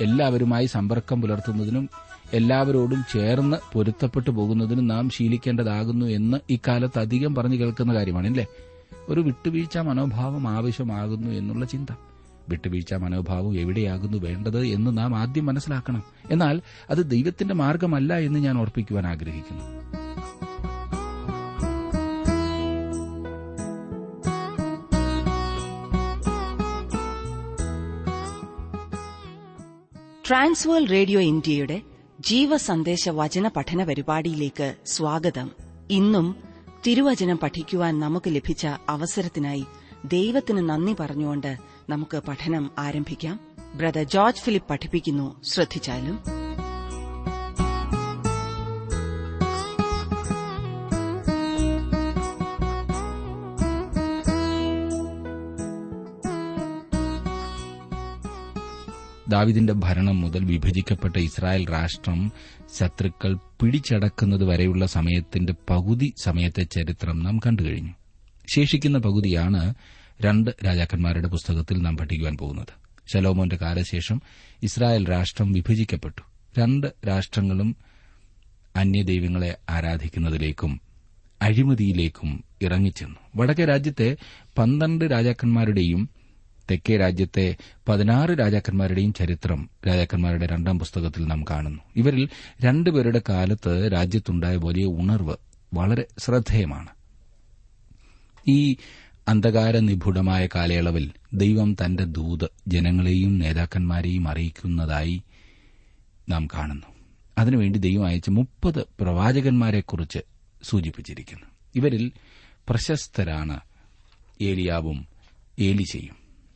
എല്ലാവരുമായി സമ്പർക്കം പുലർത്തുന്നതിനും എല്ലാവരോടും ചേർന്ന് പൊരുത്തപ്പെട്ടു പോകുന്നതിനും നാം ശീലിക്കേണ്ടതാകുന്നു എന്ന് ഇക്കാലത്ത് അധികം പറഞ്ഞു കേൾക്കുന്ന കാര്യമാണല്ലേ. ഒരു വിട്ടുവീഴ്ച മനോഭാവം ആവശ്യമാകുന്നു എന്നുള്ള ചിന്ത. വിട്ടുവീഴ്ച മനോഭാവം എവിടെയാകുന്നു വേണ്ടത് എന്ന് നാം ആദ്യം മനസ്സിലാക്കണം. എന്നാൽ അത് ദൈവത്തിന്റെ മാർഗമല്ല എന്ന് ഞാൻ ഓർപ്പിക്കുവാൻ ആഗ്രഹിക്കുന്നു. ട്രാൻസ്വേൾഡ് റേഡിയോ ഇന്ത്യയുടെ ജീവസന്ദേശ വചന പഠന പരിപാടിയിലേക്ക് സ്വാഗതം. ഇന്നും തിരുവചനം പഠിക്കുവാൻ നമുക്ക് ലഭിച്ച അവസരത്തിനായി ദൈവത്തിന് നന്ദി പറഞ്ഞുകൊണ്ട് നമുക്ക് പഠനം ആരംഭിക്കാം. ബ്രദർ ജോർജ് ഫിലിപ്പ് പഠിപ്പിക്കുന്നു. ശ്രദ്ധിച്ചാലും. ദാവീദിന്റെ ഭരണം മുതൽ വിഭജിക്കപ്പെട്ട ഇസ്രായേൽ രാഷ്ട്രം ശത്രുക്കൾ പിടിച്ചടക്കുന്നത് വരെയുള്ള സമയത്തിന്റെ പകുതി സമയത്തെ ചരിത്രം നാം കണ്ടുകഴിഞ്ഞു. ശേഷിക്കുന്ന പകുതിയാണ് 2 രാജാക്കന്മാരുടെ പുസ്തകത്തിൽ നാം പഠിക്കുവാൻ പോകുന്നത്. ശലോമോന്റെ കാലശേഷം ഇസ്രായേൽ രാഷ്ട്രം വിഭജിക്കപ്പെട്ടു. 2 രാഷ്ട്രങ്ങളും അന്യദൈവങ്ങളെ ആരാധിക്കുന്നതിലേക്കും അഴിമതിയിലേക്കും ഇറങ്ങിച്ചെന്നു. വടക്കേ രാജ്യത്തെ 12 രാജാക്കന്മാരുടെയും തെക്കേ രാജ്യത്തെ 16 രാജാക്കന്മാരുടെയും ചരിത്രം രാജാക്കന്മാരുടെ 2 പുസ്തകത്തിൽ നാം കാണുന്നു. ഇവരിൽ 2 പേരുടെ കാലത്ത് രാജ്യത്തുണ്ടായ വലിയ ഉണർവ് വളരെ ശ്രദ്ധേയമാണ്. ഈ അന്ധകാര നിഗൂഢമായ കാലയളവിൽ ദൈവം തന്റെ ദൂത് ജനങ്ങളെയും നേതാക്കന്മാരെയും അറിയിക്കുന്നതായി നാം കാണുന്നു. അതിനുവേണ്ടി ദൈവം അയച്ച 30 പ്രവാചകന്മാരെക്കുറിച്ച് സൂചിപ്പിച്ചിരിക്കുന്നു. ഇവരിൽ പ്രശസ്തരാണ് ഏലിയാവും ഏലീശയും.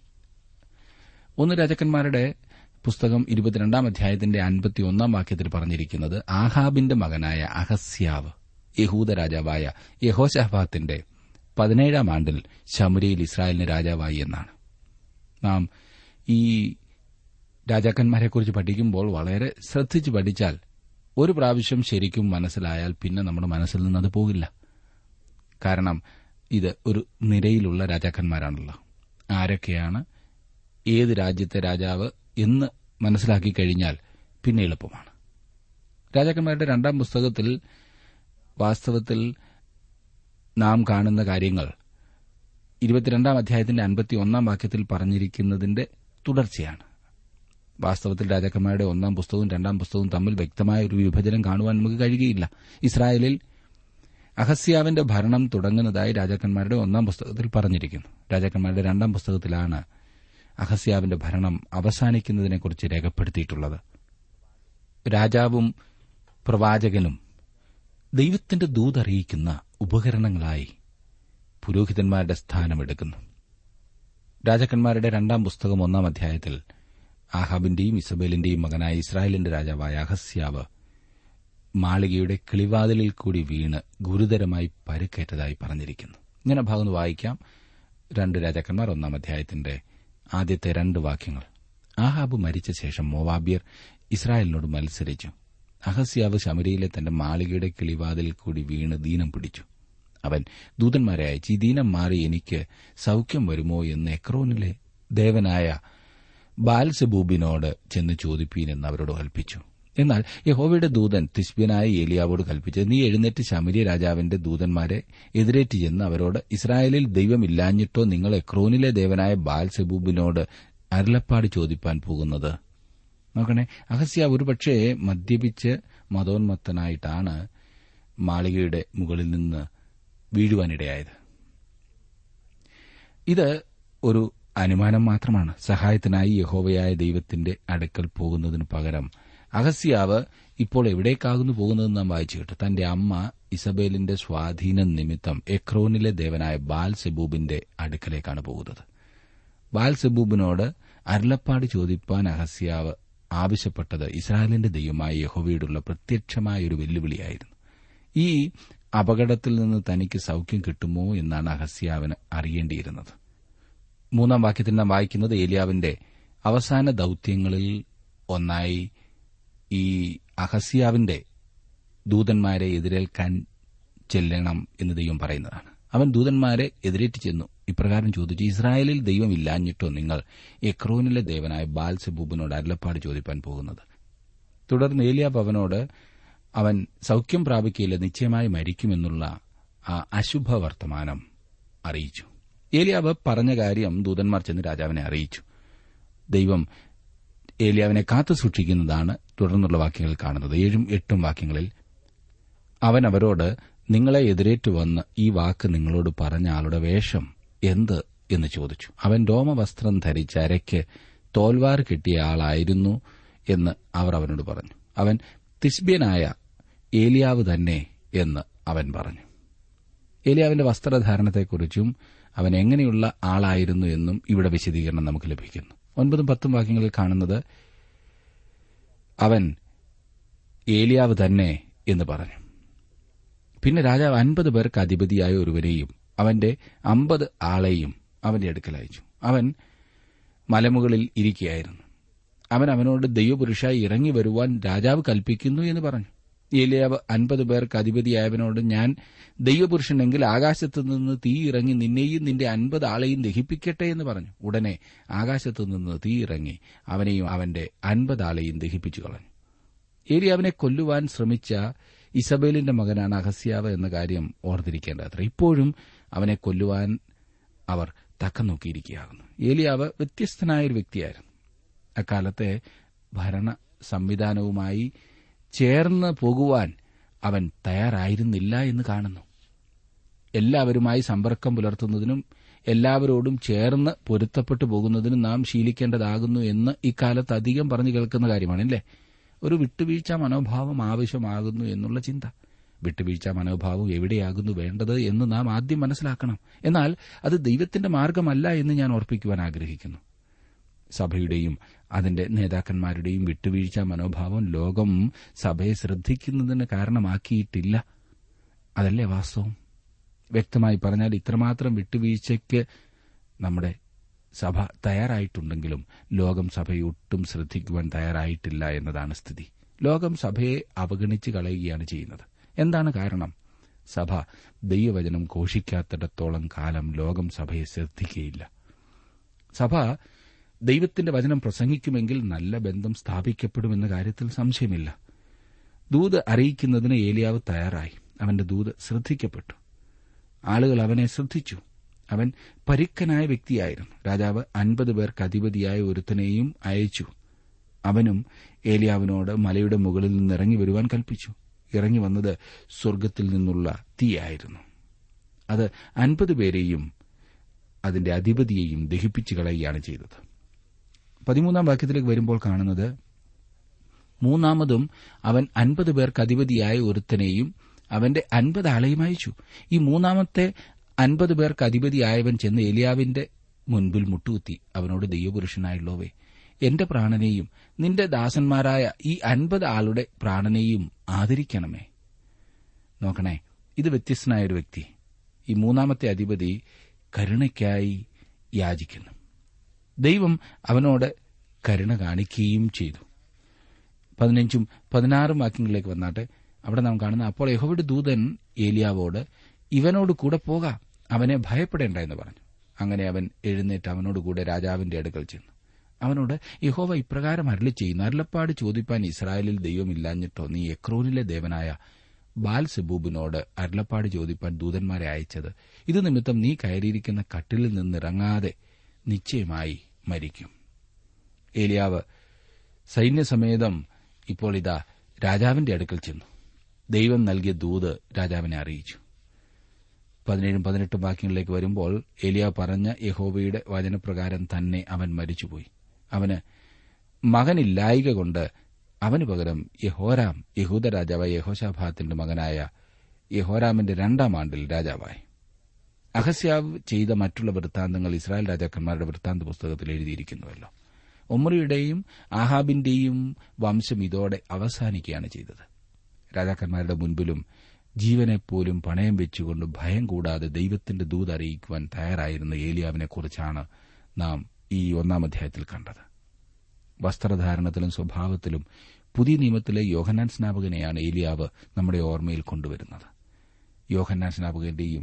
1 രാജാക്കന്മാരുടെ പുസ്തകം 22 അധ്യായത്തിന്റെ 51 വാക്യത്തിൽ പറഞ്ഞിരിക്കുന്നത് ആഹാബിന്റെ മകനായ അഹസ്യാവ് യഹൂദ രാജാവായ യഹോശാഫാത്തിന്റെ 17 ആണ്ടിൽ ശമര്യയിൽ ഇസ്രായേലിന് രാജാവായി എന്നാണ്. നാം ഈ രാജാക്കന്മാരെക്കുറിച്ച് പഠിക്കുമ്പോൾ വളരെ ശ്രദ്ധിച്ചു പഠിച്ചാൽ ഒരു പ്രാവശ്യം ശരിക്കും മനസ്സിലായാൽ പിന്നെ നമ്മുടെ മനസ്സിൽ നിന്നത് പോകില്ല. കാരണം ഇത് ഒരു നിരയിലുള്ള രാജാക്കന്മാരാണല്ലോ. ആരൊക്കെയാണ്, ഏത് രാജ്യത്തെ രാജാവ് എന്ന് മനസ്സിലാക്കി കഴിഞ്ഞാൽ പിന്നെ എളുപ്പമാണ്. രാജാക്കന്മാരുടെ 2 പുസ്തകത്തിൽ വാസ്തവത്തിൽ നാം കാണുന്ന കാര്യങ്ങൾ 22 അധ്യായത്തിന്റെ 51 വാക്യത്തിൽ പറഞ്ഞിരിക്കുന്നതിന്റെ തുടർച്ചയാണ്. വാസ്തവത്തിൽ രാജാക്കന്മാരുടെ 1 പുസ്തകവും 2 പുസ്തകവും തമ്മിൽ വ്യക്തമായ ഒരു വിഭജനം കാണുവാൻ നമുക്ക് കഴിയുകയില്ല. ഇസ്രായേലിൽ അഹസ്യാവിന്റെ ഭരണം തുടങ്ങുന്നതായി രാജാക്കന്മാരുടെ 1 പുസ്തകത്തിൽ പറഞ്ഞിരിക്കുന്നു. രാജാക്കന്മാരുടെ 2 പുസ്തകത്തിലാണ് അഹസ്യാവിന്റെ ഭരണം അവസാനിക്കുന്നതിനെക്കുറിച്ച് രേഖപ്പെടുത്തിയിട്ടുള്ളത്. രാജാവും പ്രവാചകനും ദൈവത്തിന്റെ ദൂതറിയിക്കുന്ന ഉപകരണങ്ങളായി പുരോഹിതന്മാരുടെ സ്ഥാനമെടുക്കുന്നു. രാജാക്കന്മാരുടെ 2 പുസ്തകം 1 അധ്യായത്തിൽ ആഹാബിന്റെയും ഇസബേലിന്റെയും മകനായ ഇസ്രായേലിന്റെ രാജാവായ അഹസ്യാവ് മാളികയുടെ കിളിവാതിലിൽ കൂടി വീണ് ഗുരുതരമായി പരിക്കേറ്റതായി പറഞ്ഞിരിക്കുന്നു. ഇങ്ങനെ ഭാഗം വായിക്കാം. 2 രാജാക്കന്മാർ 1 അധ്യായത്തിന്റെ ആദ്യത്തെ 2 വാക്യങ്ങൾ. ആഹാബ് മരിച്ച ശേഷം മോവാബ്യർ ഇസ്രായേലിനോട് മത്സരിച്ചു. അഹസ്യാവ് ശമര്യയിലെ തന്റെ മാളികയുടെ കിളിവാതിൽ കൂടി വീണ് ദീനം പിടിച്ചു. അവൻ ദൂതന്മാരെ അയച്ച് ഈ ദീനം മാറി എനിക്ക് സൌഖ്യം വരുമോ എന്ന് എക്രോനിലെ ദേവനായ ബാൽസെബൂബിനോട് ചെന്ന് ചോദിപ്പീനെന്ന് അവരോട് കൽപ്പിച്ചു. എന്നാൽ യഹോവയുടെ ദൂതൻ തിശ്ബ്യനായ ഏലിയാവോട് കൽപ്പിച്ചത്, നീ എഴുന്നേറ്റ് ശമര്യ രാജാവിന്റെ ദൂതന്മാരെ എതിരേറ്റ് ചെന്ന് അവരോട്, ഇസ്രായേലിൽ ദൈവമില്ലാഞ്ഞിട്ടോ നിങ്ങൾ എക്രോനിലെ ദേവനായ ബാൽസെബൂബിനോട് അരുളപ്പാട് ചോദിപ്പാൻ പോകുന്നത്. നോക്കണേ, അഹസ്യാവ് ഒരുപക്ഷെ മദ്യപിച്ച് മതോന്മത്തനായിട്ടാണ് മാളികയുടെ മുകളിൽ നിന്ന് വീഴുവാനിടയായത്. ഇത് ഒരു അനുമാനം മാത്രമാണ്. സഹായത്തിനായി യഹോവയായ ദൈവത്തിന്റെ അടുക്കൽ പോകുന്നതിന് പകരം അഹസ്യാവ് ഇപ്പോൾ എവിടേക്കാകുന്നു പോകുന്നതെന്ന് നാം വായിച്ചു കേട്ടു. തന്റെ അമ്മ ഇസബേലിന്റെ സ്വാധീനം നിമിത്തം എക്രോനിലെ ദേവനായ ബാൽസെബൂബിന്റെ അടുക്കലേക്കാണ് പോകുന്നത്. ബാൽസെബൂബിനോട് അരുളപ്പാട് ചോദിപ്പാൻ അഹസ്യാവ് ആവശ്യപ്പെട്ടത് ഇസ്രായേലിന്റെ ദൈവമായ യഹോവയോടുള്ള പ്രത്യക്ഷമായ ഒരു വെല്ലുവിളിയായിരുന്നു. ഈ അപകടത്തിൽ നിന്ന് തനിക്ക് സൌഖ്യം കിട്ടുമോ എന്നാണ് അഹസ്യാവിന് അറിയേണ്ടിയിരുന്നത്. 3 വാക്യത്തിൽ നാം വായിക്കുന്നത്, ഏലിയാവിന്റെ അവസാന ദൌത്യങ്ങളിൽ ഒന്നായി ഈ അഹസ്യാവിന്റെ ദൂതന്മാരെ എതിരേൽക്കാൻ ചെല്ലണം എന്ന് ദൈവം പറയുന്നതാണ്. അവൻ ദൂതന്മാരെ എതിരേറ്റ് ചെന്നു ഇപ്രകാരം ചോദിച്ചു, ഇസ്രായേലിൽ ദൈവമില്ലാഞ്ഞിട്ടോ നിങ്ങൾ എക്രോനിലെ ദേവനായ ബാൽസെബൂബിനോട് അരുളപ്പാട് ചോദിപ്പാൻ പോകുന്നത്? തുടർന്ന് ഏലിയാബ് അവനോട് അവൻ സൌഖ്യം പ്രാപിക്കുകയില്ല, നിശ്ചയമായി മരിക്കുമെന്നുള്ള ആ അശുഭ വർത്തമാനം അറിയിച്ചു. ഏലിയാബ് പറഞ്ഞ കാര്യം ദൂതന്മാർ ചെന്ന് രാജാവിനെ അറിയിച്ചു. ദൈവം ഏലിയാവിനെ കാത്തു സൂക്ഷിക്കുന്നതാണ് തുടർന്നുള്ള വാക്യങ്ങളിൽ കാണുന്നത്. 7-8 വാക്യങ്ങളിൽ അവൻ അവരോട്, നിങ്ങളെ എതിരേറ്റു വന്ന് ഈ വാക്ക് നിങ്ങളോട് പറഞ്ഞ ആളുടെ വേഷം എന്ത് എന്ന് ചോദിച്ചു. അവൻ രോമവസ്ത്രം ധരിച്ച് അരയ്ക്ക് തോൽവാർ കിട്ടിയ ആളായിരുന്നു എന്ന് അവർ അവനോട് പറഞ്ഞു. അവൻ തിശ്ബ്യനായ ഏലിയാവ് തന്നെ എന്ന് അവൻ പറഞ്ഞു. ഏലിയാവിന്റെ വസ്ത്രധാരണത്തെക്കുറിച്ചും അവൻ എങ്ങനെയുള്ള ആളായിരുന്നു എന്നും ഇവിടെ വിശദീകരണം നമുക്ക് ലഭിക്കുന്നു. 9-10 വാക്യങ്ങളിൽ കാണുന്നത്, അവൻ ഏലിയാവ് തന്നെ എന്ന് പറഞ്ഞു. പിന്നെ രാജാവ് 50 പേർക്ക് അധിപതിയായ ഒരുവരെയും അവന്റെ 50 ആളെയും അവന്റെ അടുക്കൽ അയച്ചു. അവൻ മലമുകളിൽ ഇരിക്കുകയായിരുന്നു. അവൻ അവനോട്, ദൈവപുരുഷായി ഇറങ്ങി വരുവാൻ രാജാവ് കൽപ്പിക്കുന്നു എന്ന് പറഞ്ഞു. ഏലിയാവ് 50 പേർക്ക് അധിപതിയായവനോട്, ഞാൻ ദൈവപുരുഷനെങ്കിൽ ആകാശത്തുനിന്ന് തീ ഇറങ്ങി നിന്നെയും നിന്റെ 50 ആളെയും ദഹിപ്പിക്കട്ടെ എന്ന് പറഞ്ഞു. ഉടനെ ആകാശത്തുനിന്ന് തീ ഇറങ്ങി അവനെയും അവന്റെ 50 ആളെയും ദഹിപ്പിച്ചു കളഞ്ഞു. ഏലിയാവിനെ കൊല്ലുവാൻ ശ്രമിച്ച ഇസബേലിന്റെ മകനാണ് അഹസ്യാവ് എന്ന കാര്യം ഓർത്തിരിക്കേണ്ടത്ര. ഇപ്പോഴും അവനെ കൊല്ലുവാൻ അവർ തക്കം നോക്കിയിരിക്കുകയാകുന്നു. ഏലിയാവ് വ്യത്യസ്തനായൊരു വ്യക്തിയായിരുന്നു. അക്കാലത്തെ ഭരണ സംവിധാനവുമായി ചേർന്ന് പോകുവാൻ അവൻ തയ്യാറായിരുന്നില്ല എന്ന് കാണുന്നു. എല്ലാവരുമായി സമ്പർക്കം പുലർത്തുന്നതിനും എല്ലാവരോടും ചേർന്ന് പൊരുത്തപ്പെട്ടു പോകുന്നതിനും നാം ശീലിക്കേണ്ടതാകുന്നു എന്ന് ഇക്കാലത്ത് അധികം പറഞ്ഞു കേൾക്കുന്ന കാര്യമാണല്ലേ. ഒരു വിട്ടുവീഴ്ച മനോഭാവം ആവശ്യമാകുന്നു എന്നുള്ള ചിന്ത. വിട്ടുവീഴ്ച മനോഭാവം എവിടെയാകുന്നു വേണ്ടത് എന്ന് നാം ആദ്യം മനസ്സിലാക്കണം. എന്നാൽ അത് ദൈവത്തിന്റെ മാർഗമല്ല എന്ന് ഞാൻ ഓർപ്പിക്കുവാൻ ആഗ്രഹിക്കുന്നു. സഭയുടെയും അതിന്റെ നേതാക്കന്മാരുടെയും വിട്ടുവീഴ്ച മനോഭാവം ലോകം സഭയെ ശ്രദ്ധിക്കുന്നതിന് കാരണമാക്കിയിട്ടില്ല. അതല്ലേ വാസ്തവം? വ്യക്തമായി പറഞ്ഞാൽ ഇത്രമാത്രം വിട്ടുവീഴ്ചയ്ക്ക് നമ്മുടെ സഭ തയ്യാറായിട്ടുണ്ടെങ്കിലും ലോകം സഭയെ ഒട്ടും ശ്രദ്ധിക്കുവാൻ തയ്യാറായിട്ടില്ല എന്നതാണ് സ്ഥിതി. ലോകം സഭയെ അവഗണിച്ച് കളയുകയാണ് ചെയ്യുന്നത്. എന്താണ് കാരണം? സഭ ദൈവവചനം ഘോഷിക്കാത്തിടത്തോളം കാലം ലോകം സഭയെ ശ്രദ്ധിക്കുകയില്ല. സഭ ദൈവത്തിന്റെ വചനം പ്രസംഗിക്കുമെങ്കിൽ നല്ല ബന്ധം സ്ഥാപിക്കപ്പെടുമെന്ന കാര്യത്തിൽ സംശയമില്ല. ദൂത് അറിയിക്കുന്നതിന് ഏലിയാവ് തയ്യാറായി. അവന്റെ ദൂത് ശ്രദ്ധിക്കപ്പെട്ടു. ആളുകൾ അവനെ ശ്രദ്ധിച്ചു. അവൻ പരുക്കനായ വ്യക്തിയായിരുന്നു. രാജാവ് 50 പേർക്ക് അധിപതിയായ ഒരുത്തനെയും അയച്ചു. അവനും ഏലിയാവിനോട് മലയുടെ മുകളിൽ നിന്ന് ഇറങ്ങി വരുവാൻ കൽപ്പിച്ചു. ഇറങ്ങി വന്നത് സ്വർഗ്ഗത്തിൽ നിന്നുള്ള തീയായിരുന്നു. അത് 50 പേരെയും അതിന്റെ അധിപതിയെയും ദഹിപ്പിച്ചു കളയുകയാണ് ചെയ്തത്. 13 വാക്യത്തിലേക്ക് വരുമ്പോൾ കാണുന്നത്, മൂന്നാമതും അവൻ 50 പേർക്ക് അധിപതിയായ ഒരുത്തനെയും അവന്റെ 50 ആളെയും അയച്ചു. ഈ മൂന്നാമത്തെ 50 പേർക്ക് അധിപതിയായവൻ ചെന്ന് ഏലിയാവിന്റെ മുൻപിൽ മുട്ടുകുത്തി അവനോട്, ദൈവപുരുഷനായുള്ളോവേ, എന്റെ പ്രാണനെയും നിന്റെ ദാസന്മാരായ ഈ 50 ആളുടെ പ്രാണനെയും ആദരിക്കണമേ. നോക്കണേ, ഇത് വ്യത്യസ്തനായൊരു വ്യക്തി. ഈ മൂന്നാമത്തെ അധിപതി കരുണയ്ക്കായി യാചിക്കുന്നു. ദൈവം അവനോട് കരുണ കാണിക്കുകയും ചെയ്തു. 15-16 വാക്യങ്ങളിലേക്ക് വന്നാട്ടെ. അവിടെ നാം കാണുന്ന, അപ്പോൾ യഹോവയുടെ ദൂതൻ ഏലിയാവോട്, ഇവനോട് കൂടെ പോകാം, അവനെ ഭയപ്പെടേണ്ട എന്ന് പറഞ്ഞു. അങ്ങനെ അവൻ എഴുന്നേറ്റ് അവനോടുകൂടെ രാജാവിന്റെ അടുക്കൽ ചെന്നു. അവനോട്, യഹോവ ഇപ്രകാരം അരുളിച്ചെയ്യുന്നു, അരുളപ്പാട് ചോദിപ്പാൻ ഇസ്രായേലിൽ ദൈവമില്ലാഞ്ഞിട്ടോ നീ എക്രോനിലെ ദേവനായ ബാൽസെബൂബിനോട് അരുളപ്പാട് ചോദിപ്പാൻ ദൂതന്മാരെ അയച്ചത്, ഇത് നിമിത്തം നീ കയറിയിരിക്കുന്ന കട്ടിലിൽ നിന്നിറങ്ങാതെ നിശ്ചയമായി മരിക്കും. ഏലിയാവ് സൈന്യസമേതം ഇപ്പോൾ ഇതാ രാജാവിന്റെ അടുക്കൽ ചെന്നു. ദൈവം നൽകിയ ദൂത് രാജാവിനെ അറിയിച്ചു. 17-18 വാക്യങ്ങളിലേക്ക് വരുമ്പോൾ ഏലിയാവ് പറഞ്ഞ യഹോവയുടെ വചനപ്രകാരം തന്നെ അവൻ മരിച്ചുപോയി. അവന് മകനില്ലായിക കൊണ്ട് അവന് പകരം യെഹോരാം യഹൂദ രാജാവായ യെഹോശാഫാത്തിന്റെ മകനായ യെഹോരാമിന്റെ 2-ാം ആണ്ടിൽ രാജാവായി. അഹസ്യാവ് ചെയ്ത മറ്റുള്ള വൃത്താന്തങ്ങൾ ഇസ്രായേൽ രാജാക്കന്മാരുടെ വൃത്താന്ത പുസ്തകത്തിൽ എഴുതിയിരിക്കുന്നുവല്ലോ. ഒമ്രിയുടെയും ആഹാബിന്റെയും വംശം ഇതോടെ അവസാനിക്കുകയാണ് ചെയ്തത്. രാജാക്കന്മാരുടെ മുൻപിലും ജീവനെപ്പോലും പണയം വെച്ചുകൊണ്ട് ഭയം കൂടാതെ ദൈവത്തിന്റെ ദൂത് അറിയിക്കുവാൻ തയ്യാറായിരുന്ന ഏലിയാവിനെക്കുറിച്ചാണ് നാം ഈ 1-ാം അധ്യായത്തിൽ കണ്ടത്. വസ്ത്രധാരണത്തിലും സ്വഭാവത്തിലും പുതിയ നിയമത്തിലെ യോഹന്നാൻ സ്നാപകനെയാണ് ഏലിയാവ് നമ്മുടെ ഓർമ്മയിൽ കൊണ്ടുവരുന്നത്. യോഹന്നാൻ സ്നാപകന്റെയും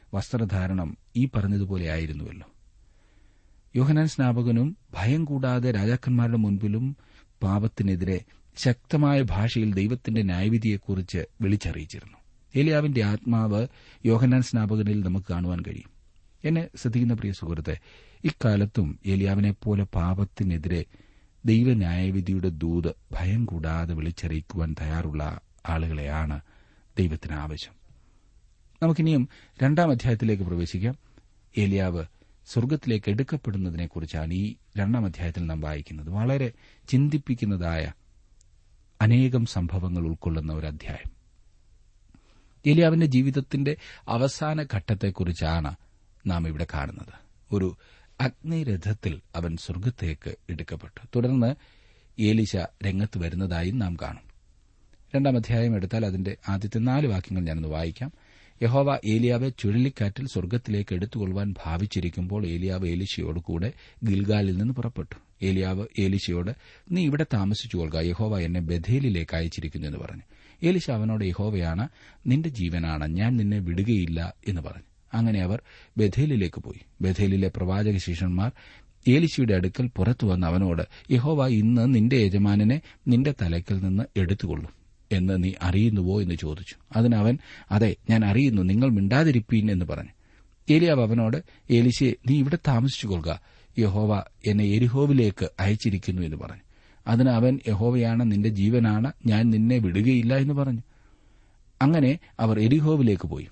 വസ്ത്രധാരണം ഈ പറഞ്ഞതുപോലെ ആയിരുന്നുവല്ലോ. യോഹന്നാൻ സ്നാപകനും ഭയം കൂടാതെ രാജാക്കന്മാരുടെ മുൻപിലും പാപത്തിനെതിരെ ശക്തമായ ഭാഷയിൽ ദൈവത്തിന്റെ ന്യായവിധിയെക്കുറിച്ച് വിളിച്ചറിയിച്ചിരുന്നു. ഏലിയാവിന്റെ ആത്മാവ് യോഹന്നാൻ സ്നാപകനിൽ നമുക്ക് കാണുവാൻ കഴിയും. എന്നെ ശ്രദ്ധിക്കുന്ന പ്രിയ സുഹൃത്തെ, ഇക്കാലത്തും ഏലിയാവിനെപ്പോലെ പാപത്തിനെതിരെ ദൈവന്യായവിധിയുടെ ദൂത് ഭയം കൂടാതെ വിളിച്ചറിയിക്കുവാൻ തയ്യാറുള്ള ആളുകളെയാണ് ദൈവത്തിന് ആവശ്യം. നമുക്കിനിയും 2-ാം അധ്യായത്തിലേക്ക് പ്രവേശിക്കാം. ഏലിയാവ് സ്വർഗ്ഗത്തിലേക്ക് എടുക്കപ്പെടുന്നതിനെക്കുറിച്ചാണ് ഈ 2-ാം അധ്യായത്തിൽ നാം വായിക്കുന്നത്. വളരെ ചിന്തിപ്പിക്കുന്നതായ അനേകം സംഭവങ്ങൾ ഉൾക്കൊള്ളുന്ന ഒരു അധ്യായം. ഏലിയാവിന്റെ ജീവിതത്തിന്റെ അവസാന ഘട്ടത്തെക്കുറിച്ചാണ് നാം ഇവിടെ കാണുന്നത്. ഒരു അഗ്നിരഥത്തിൽ അവൻ സ്വർഗ്ഗത്തേക്ക് എടുക്കപ്പെട്ടു. തുടർന്ന് ഏലീശ രംഗത്ത് വരുന്നതായും നാം കാണും. 2-ാം അധ്യായം എടുത്താൽ അതിന്റെ ആദ്യത്തെ 4 വാക്യങ്ങൾ ഞാനൊന്ന് വായിക്കാം. യഹോവ ഏലിയാവെ ചുഴലിക്കാറ്റിൽ സ്വർഗ്ഗത്തിലേക്ക് എടുത്തുകൊള്ളുവാൻ ഭാവിച്ചിരിക്കുമ്പോൾ ഏലിയാവ് ഏലീശയോട് കൂടെ ഗിൽഗാലിൽ നിന്ന് പുറപ്പെട്ടു. ഏലിയാവ് ഏലീശയോട്, നീ ഇവിടെ താമസിച്ചുകൊള്ളുക, യഹോവ എന്നെ ബഥേലിലേക്ക് അയച്ചിരിക്കുന്നു എന്ന് പറഞ്ഞു. ഏലീശ അവനോട്, യഹോവയാണ്, നിന്റെ ജീവനാണ്, ഞാൻ നിന്നെ വിടുകയില്ല എന്ന് പറഞ്ഞു. അങ്ങനെ അവർ ബഥേലിലേക്ക് പോയി. ബഥേലിലെ പ്രവാചക ശിഷ്യന്മാർ ഏലീശയുടെ അടുക്കൽ പുറത്തു വന്ന് അവനോട്, യഹോവ ഇന്ന് നിന്റെ യജമാനനെ നിന്റെ തലയ്ക്കൽ നിന്ന് എടുത്തുകൊള്ളും എന്ന് നീ അറിയുന്നുവോ എന്ന് ചോദിച്ചു. അതിന് അവൻ, അതെ, ഞാൻ അറിയുന്നു, നിങ്ങൾ മിണ്ടാതിരിപ്പീൻ എന്ന് പറഞ്ഞു. ഏലിയാവ് അവനോട്, ഏലീശയെ, നീ ഇവിടെ താമസിച്ചുകൊള്ളുക, യഹോവ എന്നെ യെരിഹോവിലേക്ക് അയച്ചിരിക്കുന്നു എന്ന് പറഞ്ഞു. അതിന് അവൻ, യഹോവയാണ്, നിന്റെ ജീവനാണ്, ഞാൻ നിന്നെ വിടുകയില്ല എന്ന് പറഞ്ഞു. അങ്ങനെ അവർ യെരിഹോവിലേക്ക് പോയി.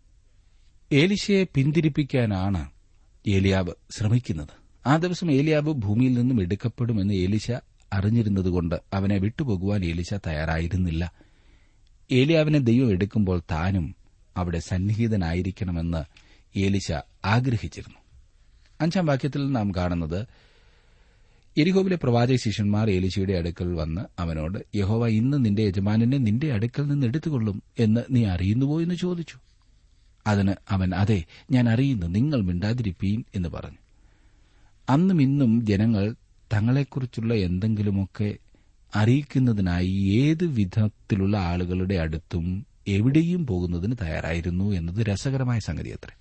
ഏലീശയെ പിന്തിരിപ്പിക്കാനാണ് ഏലിയാവ് ശ്രമിക്കുന്നത്. ആ ദിവസം ഏലിയാവ് ഭൂമിയിൽ നിന്നും എടുക്കപ്പെടുമെന്ന് ഏലീശ അറിഞ്ഞിരുന്നതുകൊണ്ട് അവനെ വിട്ടുപോകുവാൻ ഏലീശ തയ്യാറായിരുന്നില്ല. ഏലിയാവിനെ ദൈവം എടുക്കുമ്പോൾ താനും അവിടെ സന്നിഹിതനായിരിക്കണമെന്ന് ഏലീശ ആഗ്രഹിച്ചിരുന്നു. 5-ാം വാക്യത്തിൽ നാം കാണുന്നത്, യെരിഹോവിലെ പ്രവാചക ശിഷ്യന്മാർ ഏലീശയുടെ അടുക്കൽ വന്ന് അവനോട്, യഹോവ ഇന്ന് നിന്റെ യജമാനനെ നിന്റെ അടുക്കൽ നിന്ന് എടുത്തുകൊള്ളും എന്ന് നീ അറിയുന്നുവോ എന്ന് ചോദിച്ചു. അതിന് അവൻ, അതെ, ഞാൻ അറിയുന്നു, നിങ്ങൾ മിണ്ടാതിരിപ്പീൻ എന്ന് പറഞ്ഞു. അന്നും ഇന്നും ജനങ്ങൾ തങ്ങളെക്കുറിച്ചുള്ള എന്തെങ്കിലുമൊക്കെ അറിയിക്കുന്നതിനായി ഏത് വിധത്തിലുള്ള ആളുകളുടെ അടുത്തും എവിടെയും പോകുന്നതിന് തയ്യാറായിരുന്നു എന്നത് രസകരമായ സംഗതിയത്രേ.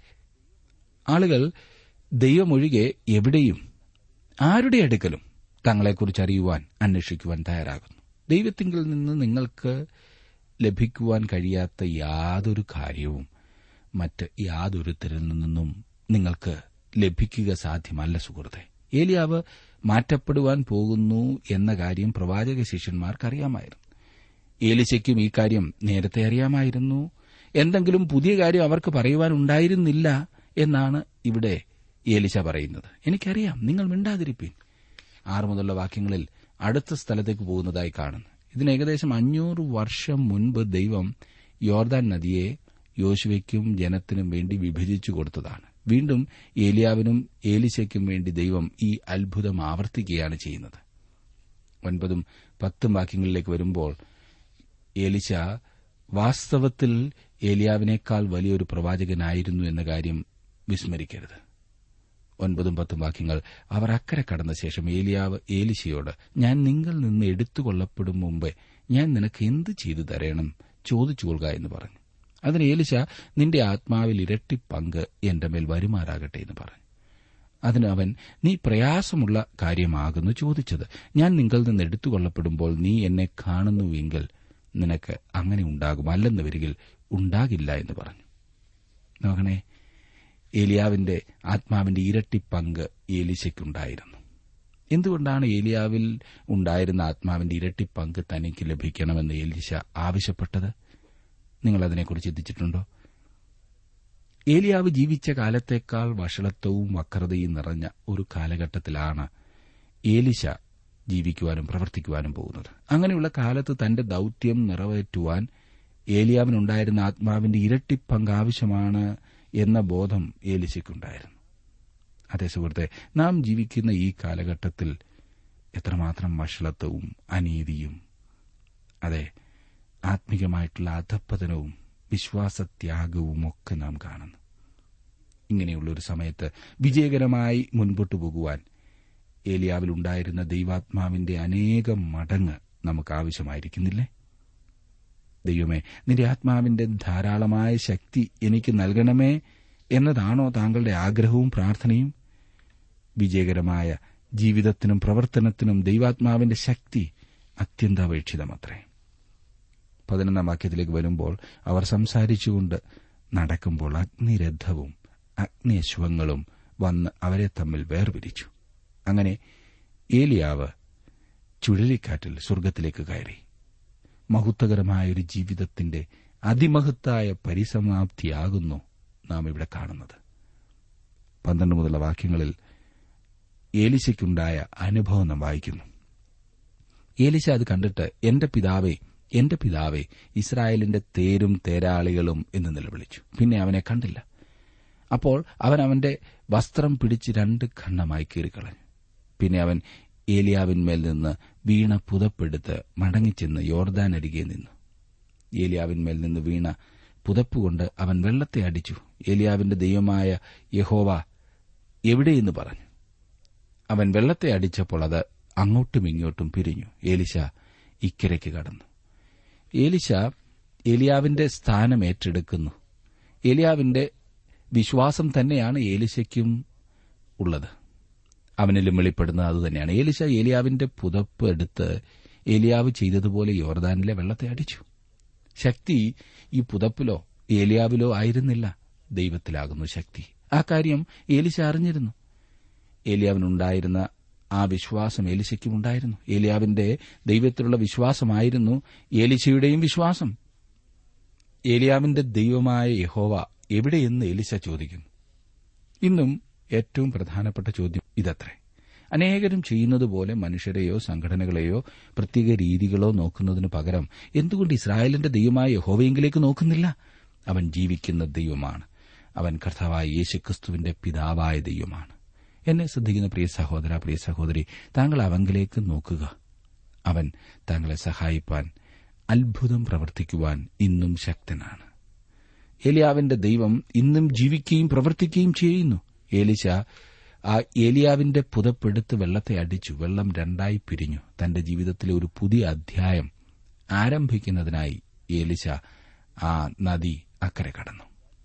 ആളുകൾ ദൈവമൊഴികെ എവിടെയും ആരുടെ അടുക്കലും തങ്ങളെക്കുറിച്ച് അറിയുവാൻ, അന്വേഷിക്കുവാൻ തയ്യാറാകുന്നു. ദൈവത്തിങ്കിൽ നിന്ന് നിങ്ങൾക്ക് ലഭിക്കുവാൻ കഴിയാത്ത യാതൊരു കാര്യവും മറ്റ് യാതൊരുത്തരിൽ നിന്നും നിങ്ങൾക്ക് ലഭിക്കുക സാധ്യമല്ല സുഹൃത്തെ. ഏലിയാവ് മാറ്റപ്പെടുവാൻ പോകുന്നു എന്ന കാര്യം പ്രവാചക ശിഷ്യന്മാർക്കറിയാമായിരുന്നു. ഏലീശയ്ക്കും ഈ കാര്യം നേരത്തെ അറിയാമായിരുന്നു. എന്തെങ്കിലും പുതിയ കാര്യം അവർക്ക് പറയുവാനുണ്ടായിരുന്നില്ല എന്നാണ് ഇവിടെ ഏലീശ പറയുന്നത്. എനിക്കറിയാം, നിങ്ങൾ മിണ്ടാതിരിപ്പീൻ. 6 മുതലുള്ള വാക്യങ്ങളിൽ അടുത്ത സ്ഥലത്തേക്ക് പോകുന്നതായി കാണുന്നു. ഇതിന് ഏകദേശം 500 വർഷം മുൻപ് ദൈവം യോർദാൻ നദിയെ യോശുവയ്ക്കും ജനത്തിനും വേണ്ടി വിഭജിച്ചു കൊടുത്തതാണ്. വീണ്ടും ഏലിയാവിനും ഏലീശയ്ക്കും വേണ്ടി ദൈവം ഈ അത്ഭുതം ആവർത്തിക്കുകയാണ് ചെയ്യുന്നത്. 9ഉം 10ഉം വാക്യങ്ങളിലേക്ക് വരുമ്പോൾ ഏലീശ വാസ്തവത്തിൽ ഏലിയാവിനേക്കാൾ വലിയൊരു പ്രവാചകനായിരുന്നു എന്ന കാര്യം വിസ്മരിക്കരുത്. 9ഉം 10ഉം വാക്യങ്ങൾ, അവർ അക്കരെ കടന്ന ശേഷം ഏലിയാവ് ഏലീശയോട്, ഞാൻ നിങ്ങൾ നിന്ന് എടുത്തുകൊള്ളപ്പെടും മുമ്പേ ഞാൻ നിനക്ക് എന്ത് ചെയ്തു തരണം, ചോദിച്ചുകൊള്ളുക എന്ന് പറഞ്ഞു. അതിന് ഏലീശ, നിന്റെ ആത്മാവിൽ ഇരട്ടി പങ്ക് എന്റെ മേൽ വരുമാറാകട്ടെ എന്ന് പറഞ്ഞു. അതിന് അവൻ, നീ പ്രയാസമുള്ള കാര്യമാകുന്നു ചോദിച്ചത്. ഞാൻ നിങ്ങളിൽ നിന്ന് എടുത്തുകൊള്ളപ്പെടുമ്പോൾ നീ എന്നെ കാണുന്നുവെങ്കിൽ നിനക്ക് അങ്ങനെ ഉണ്ടാകും, അല്ലെന്ന് വരികിൽ ഉണ്ടാകില്ല എന്ന് പറഞ്ഞു. നോക്കണേ, ഏലിയാവിന്റെ ആത്മാവിന്റെ ഇരട്ടി പങ്ക് ഏലീശയ്ക്കുണ്ടായിരുന്നു. എന്തുകൊണ്ടാണ് ഏലിയാവിൽ ഉണ്ടായിരുന്ന ആത്മാവിന്റെ ഇരട്ടി പങ്ക് തനിക്ക് ലഭിക്കണമെന്ന് ഏലീശ ആവശ്യപ്പെട്ടത്? നിങ്ങൾ അതിനെക്കുറിച്ച് ചിന്തിച്ചിട്ടുണ്ടോ? ഏലിയാവ് ജീവിച്ച കാലത്തേക്കാൾ വഷളത്വവും വക്രതയും നിറഞ്ഞ ഒരു കാലഘട്ടത്തിലാണ് ഏലീശ ജീവിക്കുവാനും പ്രവർത്തിക്കുവാനും പോകുന്നത്. അങ്ങനെയുള്ള കാലത്ത് തന്റെ ദൌത്യം നിറവേറ്റുവാൻ ഏലിയാവിനുണ്ടായിരുന്ന ആത്മാവിന്റെ ഇരട്ടി പങ്ക് ആവശ്യമാണ് എന്ന ബോധം ഏലീശയ്ക്കുണ്ടായിരുന്നു. അതേ സുഹൃത്തെ, നാം ജീവിക്കുന്ന ഈ കാലഘട്ടത്തിൽ എത്രമാത്രം വഷളത്വവും അനീതിയും, അതെ, ആത്മീകമായിട്ടുള്ള അധപ്പതനവും വിശ്വാസത്യാഗവും ഒക്കെ നാം കാണുന്നു. ഇങ്ങനെയുള്ളൊരു സമയത്ത് വിജയകരമായി മുൻപോട്ടു പോകുവാൻ ഏലിയാവിലുണ്ടായിരുന്ന ദൈവാത്മാവിന്റെ അനേകം മടങ്ങ് നമുക്ക് ആവശ്യമായിരിക്കുന്നില്ലേ? ദൈവമേ, നിന്റെ ആത്മാവിന്റെ ധാരാളമായ ശക്തി എനിക്ക് നൽകണമേ എന്നതാണോ താങ്കളുടെ ആഗ്രഹവും പ്രാർത്ഥനയും? വിജയകരമായ ജീവിതത്തിനും പ്രവർത്തനത്തിനും ദൈവാത്മാവിന്റെ ശക്തി അത്യന്താപേക്ഷിതമത്രേ. 11 വാക്യത്തിലേക്ക് വരുമ്പോൾ, അവർ സംസാരിച്ചുകൊണ്ട് നടക്കുമ്പോൾ അഗ്നിരഥവും അഗ്നിയശ്വങ്ങളും വന്ന് അവരെ തമ്മിൽ വേർപിരിച്ചു. അങ്ങനെ ഏലിയാവ് ചുഴലിക്കാറ്റിൽ സ്വർഗ്ഗത്തിലേക്ക് കയറി. മഹത്വകരമായൊരു ജീവിതത്തിന്റെ അതിമഹത്തായ പരിസമാപ്തിയാകുന്നു നാം ഇവിടെ കാണുന്നത്. 12 മുതലുള്ള വാക്യങ്ങളിൽ ഏലിശയ്ക്കുണ്ടായ അനുഭവം നാം വായിക്കുന്നു. ഏലിശ അത് കണ്ടിട്ട്, എന്റെ പിതാവേ, ഇസ്രായേലിന്റെ തേരും തേരാളികളും എന്ന് നിലവിളിച്ചു. പിന്നെ അവനെ കണ്ടില്ല. അപ്പോൾ അവൻ അവന്റെ വസ്ത്രം പിടിച്ച് 2 ഖണ്ഡമായി കീറിക്കളഞ്ഞു. പിന്നെ അവൻ ഏലിയാവിന്മേൽ നിന്ന് വീണ പുതപ്പെടുത്ത് മടങ്ങിച്ചെന്ന് യോർദാൻ അരികെ നിന്നു. ഏലിയാവിന്മേൽ നിന്ന് വീണ പുതപ്പുകൊണ്ട് അവൻ വെള്ളത്തെ അടിച്ചു. ഏലിയാവിന്റെ ദൈവമായ യഹോവ എവിടെയെന്ന് പറഞ്ഞു. അവൻ വെള്ളത്തെ അടിച്ചപ്പോൾ അത് അങ്ങോട്ടും ഇങ്ങോട്ടും പിരിഞ്ഞു. ഏലിശ ഇക്കരയ്ക്ക് കടന്നു. ഏലിശ ഏലിയാവിന്റെ സ്ഥാനം ഏറ്റെടുക്കുന്നു. ഏലിയാവിന്റെ വിശ്വാസം തന്നെയാണ് ഏലിശയ്ക്കും ഉള്ളത്. അവനിലും വെളിപ്പെടുന്നത് അതുതന്നെയാണ്. ഏലിശ ഏലിയാവിന്റെ പുതപ്പ് എടുത്ത് ഏലിയാവ് ചെയ്തതുപോലെ യോർദാനിലെ വെള്ളത്തെ അടിച്ചു. ശക്തി ഈ പുതപ്പിലോ ഏലിയാവിലോ ആയിരുന്നില്ല, ദൈവത്തിലാകുന്നു ശക്തി. ആ കാര്യം ഏലിശ അറിഞ്ഞിരുന്നു. ഏലിയാവിനുണ്ടായിരുന്ന ആ വിശ്വാസം ഏലിശയ്ക്കും ഉണ്ടായിരുന്നു. ഏലിയാവിന്റെ ദൈവത്തിലുള്ള വിശ്വാസമായിരുന്നു ഏലിശയുടെയും വിശ്വാസം. ഏലിയാവിന്റെ ദൈവമായ യഹോവ എവിടെയെന്ന് ഏലിശ ചോദിക്കുന്നു. ഇന്നും ഏറ്റവും പ്രധാനപ്പെട്ട ചോദ്യം ഇതത്രേ. അനേകരും ചെയ്യുന്നതുപോലെ മനുഷ്യരെയോ സംഘടനകളെയോ പ്രത്യേക രീതികളോ നോക്കുന്നതിനു പകരം എന്തുകൊണ്ട് ഇസ്രായേലിന്റെ ദൈവമായ യഹോവയെങ്കിലേക്ക് നോക്കുന്നില്ല? അവൻ ജീവിക്കുന്ന ദൈവമാണ്. അവൻ കർത്താവായ യേശുക്രിസ്തുവിന്റെ പിതാവായ ദൈവമാണ്. എന്നെ ശ്രദ്ധിക്കുന്ന പ്രിയ സഹോദര, പ്രിയ സഹോദരി, താങ്കൾ അവങ്കിലേക്ക് നോക്കുക. അവൻ താങ്കളെ സഹായിപ്പാൻ, അത്ഭുതം പ്രവർത്തിക്കുവാൻ ഇന്നും ശക്തനാണ്. ഏലിയാവിന്റെ ദൈവം ഇന്നും ജീവിക്കുകയും പ്രവർത്തിക്കുകയും ചെയ്യുന്നു. ഏലിശ ആ ഏലിയാവിന്റെ പുതപ്പെടുത്ത് വെള്ളത്തെ അടിച്ചു. വെള്ളം 2 പിരിഞ്ഞു. തന്റെ ജീവിതത്തിലെ ഒരു പുതിയ അധ്യായം ആരംഭിക്കുന്നതിനായി ഏലിശ ആ നദി അക്കരെ കടന്നു.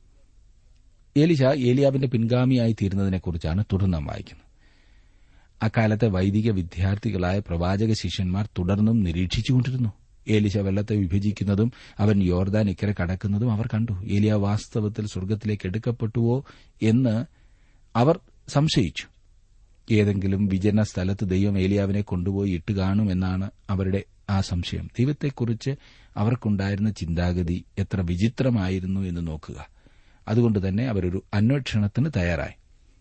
ഏലിശ ഏലിയാവിന്റെ പിൻഗാമിയായി തീരുന്നതിനെക്കുറിച്ചാണ് തുടർന്ന് നാം വായിക്കുന്നത്. അക്കാലത്തെ വൈദിക വിദ്യാർത്ഥികളായ പ്രവാചക ശിഷ്യന്മാർ തുടർന്നും നിരീക്ഷിച്ചുകൊണ്ടിരുന്നു. ഏലിശ വെള്ളത്തെ വിഭജിക്കുന്നതും അവൻ യോർദാൻ ഇക്കരെ കടക്കുന്നതും അവർ കണ്ടു. ഏലിയ വാസ്തവത്തിൽ സ്വർഗ്ഗത്തിലേക്ക് എടുക്കപ്പെട്ടുവോ എന്ന് അവർ സംശയിച്ചു. ഏതെങ്കിലും വിജന സ്ഥലത്ത് ദൈവം ഏലിയാവിനെ കൊണ്ടുപോയി ഇട്ടുകാണുമെന്നാണ് അവരുടെ ആ സംശയം. ദൈവത്തെക്കുറിച്ച് അവർക്കുണ്ടായിരുന്ന ചിന്താഗതി എത്ര വിചിത്രമായിരുന്നു എന്ന് നോക്കുക. അതുകൊണ്ട് തന്നെ അവരൊരു അന്വേഷണത്തിന് തയ്യാറായി.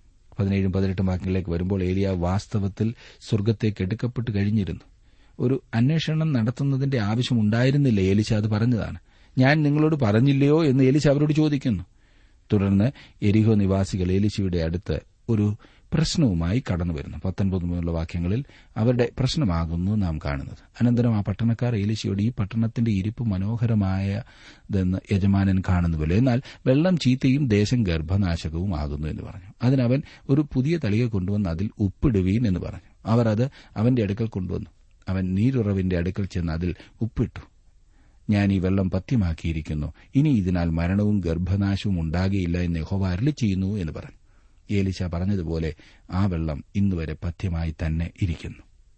17-18 വാക്യങ്ങളിലേക്ക് വരുമ്പോൾ ഏലിയാവ് വാസ്തവത്തിൽ സ്വർഗ്ഗത്തേക്ക് എടുക്കപ്പെട്ട് കഴിഞ്ഞിരുന്നു. ഒരു അന്വേഷണം നടത്തുന്നതിന്റെ ആവശ്യമുണ്ടായിരുന്നില്ല. ഏലിശ അത് പറഞ്ഞതാണ്. ഞാൻ നിങ്ങളോട് പറഞ്ഞില്ലയോ എന്ന് ഏലിശ അവരോട് ചോദിക്കുന്നു. തുടർന്ന് എരിഹോ നിവാസികൾ ഏലിശയുടെ അടുത്ത് ഒരു പ്രശ്നവുമായി കടന്നുവരുന്നു. 19 മുതലുള്ള വാക്യങ്ങളിൽ അവരുടെ പ്രശ്നമാകുന്നു നാം കാണുന്നത്. അനന്തരം ആ പട്ടണക്കാർ ഏലിശയോട്, ഈ പട്ടണത്തിന്റെ ഇരിപ്പ് മനോഹരമായതെന്ന് യജമാനൻ കാണുന്നുവല്ലോ, എന്നാൽ വെള്ളം ചീത്തയും ദേശം ഗർഭനാശകവും ആകുന്നു എന്ന് പറഞ്ഞു. അതിനവൻ ഒരു പുതിയ തളിക കൊണ്ടുവന്ന് അതിൽ ഉപ്പിടുവീൻ എന്ന് പറഞ്ഞു. അവർ അത് അവന്റെ അടുക്കൽ കൊണ്ടുവന്നു. അവൻ നീരുറവിന്റെ അടുക്കൽ ചെന്ന് അതിൽ ഉപ്പിട്ടു. ഞാൻ ഈ വെള്ളം പഥ്യമാക്കിയിരിക്കുന്നു, ഇനി ഇതിനാൽ മരണവും ഗർഭനാശവും ഉണ്ടാകുകയില്ല എന്ന് യഹോവ അരുളിച്ചെയ്യുന്നു എന്ന് പറഞ്ഞു. ഏലിശ പറഞ്ഞതുപോലെ ആ വെള്ളം ഇന്നുവരെ പഥ്യമായി തന്നെ ഇരിക്കുന്നു.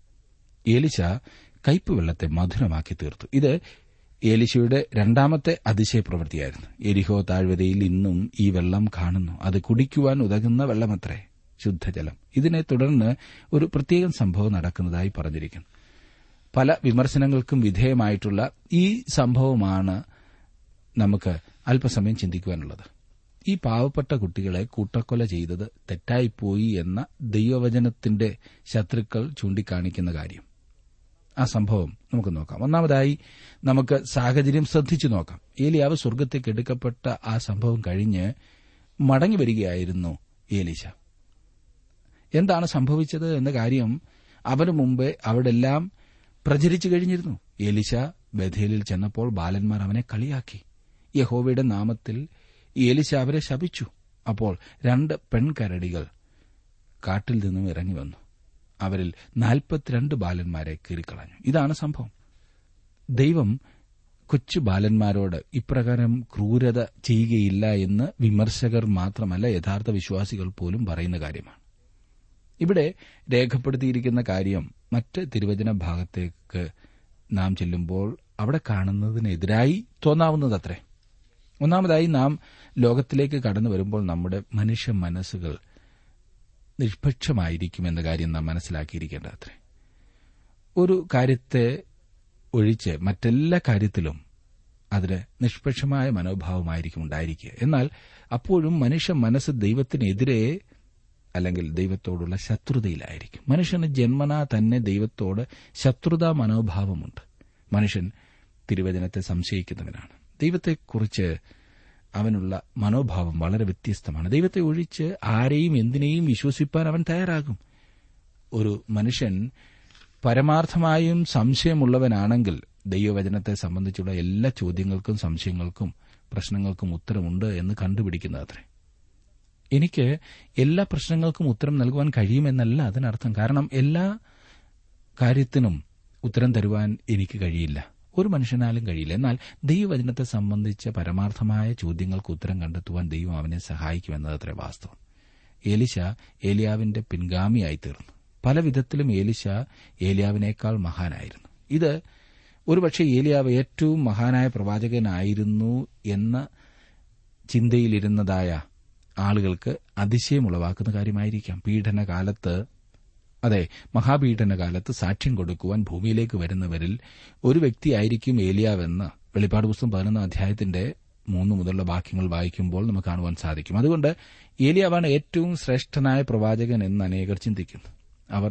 ഏലിശ കയ്പ് വെള്ളത്തെ മധുരമാക്കി തീർത്തു. ഇത് ഏലിശയുടെ 2ാമത്തെ അതിശയപ്രവൃത്തിയായിരുന്നു. എരിഹോ താഴ്വരയിൽ ഇന്നും ഈ വെള്ളം കാണുന്നു. അത് കുടിക്കുവാൻ ഉതകുന്ന വെള്ളമത്രേ, ശുദ്ധജലം. ഇതിനെ തുടർന്ന് ഒരു പ്രത്യേകം സംഭവം നടക്കുന്നതായി പറഞ്ഞിരിക്കുന്നു. പല വിമർശനങ്ങൾക്കും വിധേയമായിട്ടുള്ള ഈ സംഭവമാണ് നമുക്ക് അല്പസമയം ചിന്തിക്കുവാനുള്ളത്. ഈ പാവപ്പെട്ട കുട്ടികളെ കൂട്ടക്കൊല ചെയ്തത് തെറ്റായിപ്പോയി എന്ന ദൈവവചനത്തിന്റെ ശത്രുക്കൾ ചൂണ്ടിക്കാണിക്കുന്ന കാര്യം. ആ സംഭവം നമുക്ക് നോക്കാം. ഒന്നാമതായി നമുക്ക് സാഹചര്യം ശ്രദ്ധിച്ചു നോക്കാം. ഏലിയാവ് സ്വർഗ്ഗത്തേക്ക് എടുക്കപ്പെട്ട ആ സംഭവം കഴിഞ്ഞ് മടങ്ങി വരികയായിരുന്നു ഏലിശ. എന്താണ് സംഭവിച്ചത് എന്ന കാര്യം അവന് മുമ്പേ അവിടെല്ലാം പ്രചരിച്ചു കഴിഞ്ഞിരുന്നു. ഏലിശ ബഥേലിൽ ചെന്നപ്പോൾ ബാലന്മാർ അവനെ കളിയാക്കി. യഹോവയുടെ നാമത്തിൽ ഏലിശ അവരെ ശപിച്ചു. അപ്പോൾ 2 പെൺകരടികൾ കാട്ടിൽ നിന്നും ഇറങ്ങി വന്നു. അവരിൽ 42 ബാലന്മാരെ കീറിക്കളഞ്ഞു. ഇതാണ് സംഭവം. ദൈവം കൊച്ചു ബാലന്മാരോട് ഇപ്രകാരം ക്രൂരത ചെയ്യുകയില്ല എന്ന് വിമർശകർ മാത്രമല്ല, യഥാർത്ഥ വിശ്വാസികൾ പോലും പറയുന്ന കാര്യമാണ്. ഇവിടെ രേഖപ്പെടുത്തിയിരിക്കുന്ന കാര്യം മറ്റ് തിരുവചന ഭാഗത്തേക്ക് നാം ചെല്ലുമ്പോൾ അവിടെ കാണുന്നതിനെതിരായി തോന്നാവുന്നതത്രേ. ഒന്നാമതായി, നാം ലോകത്തിലേക്ക് കടന്നു വരുമ്പോൾ നമ്മുടെ മനുഷ്യ മനസ്സുകൾ നിഷ്പക്ഷമായിരിക്കുമെന്ന കാര്യം നാം മനസ്സിലാക്കിയിരിക്കേണ്ടതത്രേ. ഒരു കാര്യത്തെ ഒഴിച്ച് മറ്റെല്ലാ കാര്യത്തിലും അതിന് നിഷ്പക്ഷമായ മനോഭാവമായിരിക്കും ഉണ്ടായിരിക്കുക. എന്നാൽ അപ്പോഴും മനുഷ്യ മനസ്സ് ദൈവത്തിനെതിരെ അല്ലെങ്കിൽ ദൈവത്തോടുള്ള ശത്രുതയിലായിരിക്കും. മനുഷ്യന് ജന്മനാ തന്നെ ദൈവത്തോട് ശത്രുതാ മനോഭാവമുണ്ട്. മനുഷ്യൻ തിരുവചനത്തെ സംശയിക്കുന്നവനാണ്. ദൈവത്തെക്കുറിച്ച് അവനുള്ള മനോഭാവം വളരെ വ്യത്യസ്തമാണ്. ദൈവത്തെ ഒഴിച്ച് ആരെയും എന്തിനേയും വിശ്വസിപ്പാൻ അവൻ തയ്യാറാകും. ഒരു മനുഷ്യൻ പരമാർത്ഥമായും സംശയമുള്ളവനാണെങ്കിൽ ദൈവവചനത്തെ സംബന്ധിച്ചുള്ള എല്ലാ ചോദ്യങ്ങൾക്കും സംശയങ്ങൾക്കും പ്രശ്നങ്ങൾക്കും ഉത്തരമുണ്ട് എന്ന് കണ്ടുപിടിക്കുന്നതത്രേ. എനിക്ക് എല്ലാ പ്രശ്നങ്ങൾക്കും ഉത്തരം നൽകുവാൻ കഴിയുമെന്നല്ല അതിനർത്ഥം. കാരണം എല്ലാ കാര്യത്തിനും ഉത്തരം തരുവാൻ എനിക്ക് കഴിയില്ല, ഒരു മനുഷ്യനാലും കഴിയില്ല. എന്നാൽ ദൈവവചനത്തെ സംബന്ധിച്ച പരമാർത്ഥമായ ചോദ്യങ്ങൾക്ക് ഉത്തരം കണ്ടെത്തുവാൻ ദൈവം അവനെ സഹായിക്കുമെന്നതത്രേ വാസ്തവം. ഏലിശ ഏലിയാവിന്റെ പിൻഗാമിയായി തീർന്നു. പല വിധത്തിലും ഏലിശ ഏലിയാവിനേക്കാൾ മഹാനായിരുന്നു. ഇത് ഒരുപക്ഷെ ഏലിയാവ് ഏറ്റവും മഹാനായ പ്രവാചകനായിരുന്നു എന്ന ചിന്തയിലിരുന്നതായ ആളുകൾക്ക് അതിശയമുളവാക്കുന്ന കാര്യമായിരിക്കാം. മഹാപീഡനകാലത്ത് സാക്ഷ്യം കൊടുക്കുവാൻ ഭൂമിയിലേക്ക് വരുന്നവരിൽ ഒരു വ്യക്തിയായിരിക്കും ഏലിയാവെന്ന് വെളിപ്പാട് പുസ്തകം 11 അധ്യായത്തിന്റെ 3 മുതലുള്ള വാക്യങ്ങൾ വായിക്കുമ്പോൾ നമുക്ക് കാണുവാൻ സാധിക്കും. അതുകൊണ്ട് ഏലിയാവാണ് ഏറ്റവും ശ്രേഷ്ഠനായ പ്രവാചകൻ എന്ന് അനേകർ ചിന്തിക്കുന്നു. അവർ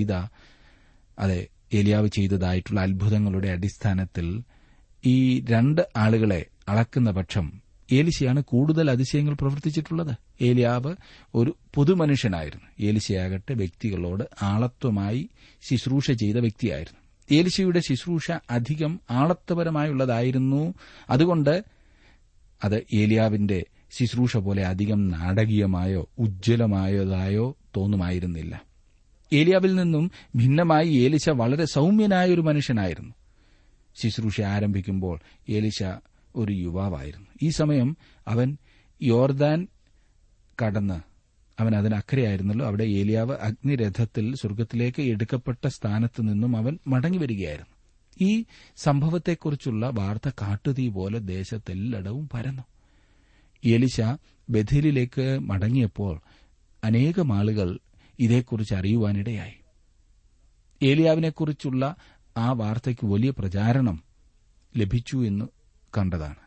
ഏലിയാവ് ചെയ്തതായിട്ടുള്ള അത്ഭുതങ്ങളുടെ അടിസ്ഥാനത്തിൽ ഈ രണ്ട് ആളുകളെ അളക്കുന്ന പക്ഷം ഏലിശയാണ് കൂടുതൽ അതിശയങ്ങൾ പ്രവർത്തിച്ചിട്ടുള്ളത്. ഏലിയാവ് ഒരു പൊതുമനുഷ്യനായിരുന്നു. ഏലിശയാകട്ടെ വ്യക്തികളോട് ആളത്വമായി ശുശ്രൂഷ ചെയ്ത വ്യക്തിയായിരുന്നു. ഏലിശയുടെ ശുശ്രൂഷ അധികം ആളത്വപരമായുള്ളതായിരുന്നു. അതുകൊണ്ട് അത് ഏലിയാവിന്റെ ശുശ്രൂഷ പോലെ അധികം നാടകീയമായോ ഉജ്ജ്വലമായതായോ തോന്നുമായിരുന്നില്ല. ഏലിയാവിൽ നിന്നും ഭിന്നമായി ഏലിശ വളരെ സൌമ്യനായ ഒരു മനുഷ്യനായിരുന്നു. ശുശ്രൂഷ ആരംഭിക്കുമ്പോൾ ഏലിശ ഒരു യുവാവായിരുന്നു. ഈ സമയം അവൻ യോർദാൻ കടന്ന് അവൻ അതിനക്കരെയായിരുന്നല്ലോ. അവിടെ ഏലിയാവ് അഗ്നിരഥത്തിൽ സ്വർഗ്ഗത്തിലേക്ക് എടുക്കപ്പെട്ട സ്ഥാനത്ത് നിന്നും അവൻ മടങ്ങിവരികയായിരുന്നു. ഈ സംഭവത്തെക്കുറിച്ചുള്ള വാർത്ത കാട്ടുതീ പോലെ ദേശത്തെല്ലടവും പരന്നു. ഏലിശ ബഥേലിലേക്ക് മടങ്ങിയപ്പോൾ അനേകം ആളുകൾ ഇതേക്കുറിച്ച് അറിയുവാനിടയായി. ഏലിയാവിനെക്കുറിച്ചുള്ള ആ വാർത്തയ്ക്ക് വലിയ പ്രചാരണം ലഭിച്ചു എന്ന് കണ്ടതാണ്.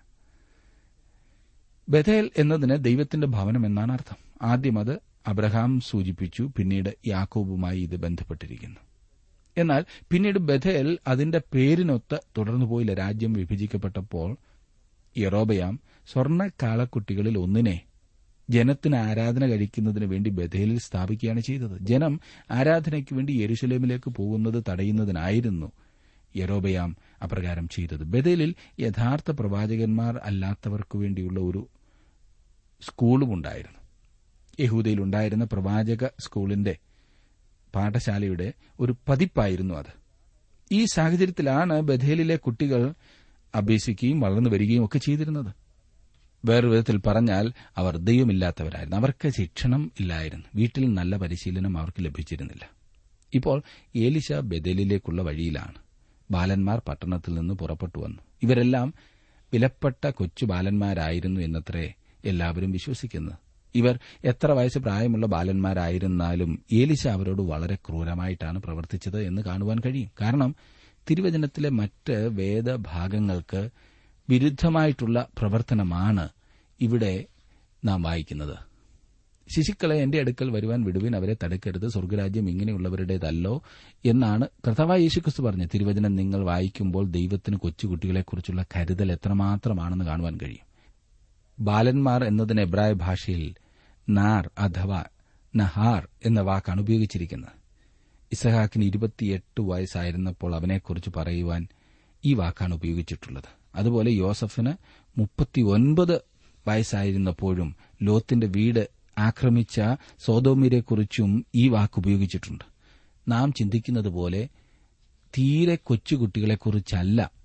ബഥേൽ എന്നതിന് ദൈവത്തിന്റെ ഭവനം എന്നാണ് അർത്ഥം. ആദ്യം അത് അബ്രഹാം സൂചിപ്പിച്ചു, പിന്നീട് യാക്കോബുമായി ഇത് ബന്ധപ്പെട്ടിരിക്കുന്നു. എന്നാൽ പിന്നീട് ബഥേൽ അതിന്റെ പേരിനൊത്ത് തുടർന്നു പോയില്ല. രാജ്യം വിഭജിക്കപ്പെട്ടപ്പോൾ യൊരോബയാം സ്വർണ്ണ കാളക്കുട്ടികളിൽ ഒന്നിനെ ജനത്തിന് ആരാധന കഴിക്കുന്നതിന് വേണ്ടി ബഥേലിൽ സ്ഥാപിക്കുകയാണ് ചെയ്തത്. ജനം ആരാധനയ്ക്ക് വേണ്ടി യെരുശലേമിലേക്ക് പോകുന്നത് തടയുന്നതിനായിരുന്നു യൊരോബയാം അപ്രകാരം ചെയ്തത്. ബഥേലിൽ യഥാർത്ഥ പ്രവാചകന്മാർ അല്ലാത്തവർക്കു വേണ്ടിയുള്ള ഒരു സ്കൂളും ഉണ്ടായിരുന്നു. യഹൂദയിലുണ്ടായിരുന്ന പ്രവാചക സ്കൂളിന്റെ പാഠശാലയുടെ ഒരു പതിപ്പായിരുന്നു അത്. ഈ സാഹചര്യത്തിലാണ് ബഥേലിലെ കുട്ടികൾ അഭ്യസിക്കുകയും വളർന്നു വരികയും ഒക്കെ ചെയ്തിരുന്നത്. വേറൊരു വിധത്തിൽ പറഞ്ഞാൽ അവർ ദൈവമില്ലാത്തവരായിരുന്നു. അവർക്ക് ശിക്ഷണം ഇല്ലായിരുന്നു. വീട്ടിൽ നല്ല പരിശീലനം അവർക്ക് ലഭിച്ചിരുന്നില്ല. ഇപ്പോൾ ഏലിശ ബഥേലിലേക്കുള്ള വഴിയിലാണ്. ബാലന്മാർ പട്ടണത്തിൽ നിന്ന് പുറപ്പെട്ടു വന്നു. ഇവരെല്ലാം വിലപ്പെട്ട കൊച്ചു ബാലന്മാരായിരുന്നു എന്നത്രേ എല്ലാവരും വിശ്വസിക്കുന്നത്. ഇവർ എത്ര വയസ്സ് പ്രായമുള്ള ബാലന്മാരായിരുന്നാലും ഏലിശ അവരോട് വളരെ ക്രൂരമായിട്ടാണ് പ്രവർത്തിച്ചത് എന്ന് കാണുവാൻ കഴിയും. കാരണം തിരുവചനത്തിലെ മറ്റ് വേദഭാഗങ്ങൾക്ക് വിരുദ്ധമായിട്ടുള്ള പ്രവർത്തനമാണ് ഇവിടെ നാം വായിക്കുന്നത്. ശിശുക്കളെ എന്റെ അടുക്കൽ വരുവാൻ വിടുവിൻ, അവരെ തടുക്കരുത്, സ്വർഗ്ഗരാജ്യം ഇങ്ങനെയുള്ളവരുടേതല്ലോ എന്നാണ് കർത്താവായ യേശുക്രിസ്തു പറഞ്ഞത്. തിരുവചനം നിങ്ങൾ വായിക്കുമ്പോൾ ദൈവത്തിന് കൊച്ചുകുട്ടികളെക്കുറിച്ചുള്ള കരുതൽ എത്രമാത്രമാണെന്ന് കാണുവാൻ കഴിയും. ബാലന്മാർ എന്നതിന് എബ്രായ ഭാഷയിൽ നാർ അഥവാ നഹാർ എന്ന വാക്കാണ് ഉപയോഗിച്ചിരിക്കുന്നത്. ഇസഹാക്കിന് 28 വയസ്സായിരുന്നപ്പോൾ അവനെക്കുറിച്ച് പറയുവാൻ ഈ വാക്കാണ് ഉപയോഗിച്ചിട്ടുള്ളത്. അതുപോലെ യോസഫിന് 39 വയസ്സായിരുന്നപ്പോഴും ലോത്തിന്റെ വീട് ആക്രമിച്ച സോദോമിനെക്കുറിച്ചും ഈ വാക്ക് ഉപയോഗിച്ചിട്ടുണ്ട്. നാം ചിന്തിക്കുന്നത് പോലെ തീരെ കൊച്ചുകുട്ടികളെക്കുറിച്ചല്ല